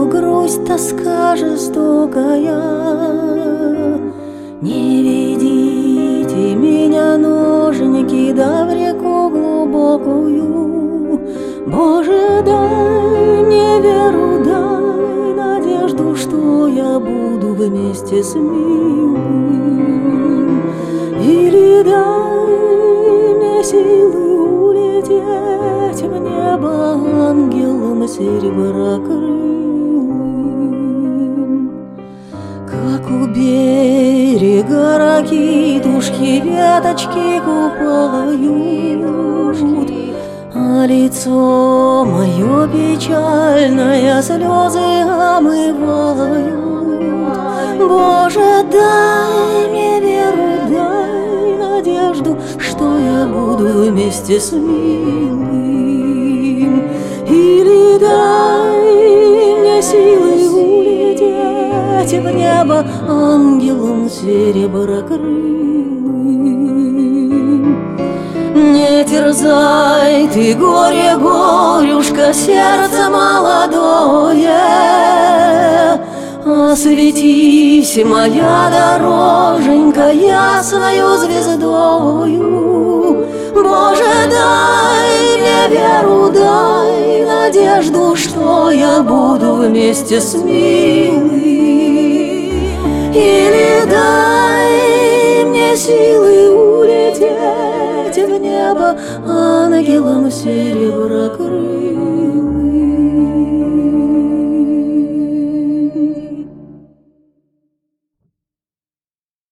грусть, тоска жестокая. Не ведите меня, ноженьки, да в реку глубокую. Боже, дай мне веру, дай надежду, что я буду вместе с милым. Или дай мне силы улететь в небо ангелом сереброкрылым. Как у берега ракитушки веточки купают, а лицо мое печальное слезы омывают. Боже, дай мне веру, дай надежду, что я буду вместе с милым. Или дай мне силы улететь в небо ангелом сереброкрылым. Не терзай ты, горе, горюшка, сердце молодое, осветись, моя дороженька, ясною звездою. Боже, дай мне веру, дай надежду, что я буду вместе с милым. Или дай мне силы улететь в небо ангелом сереброкрылым.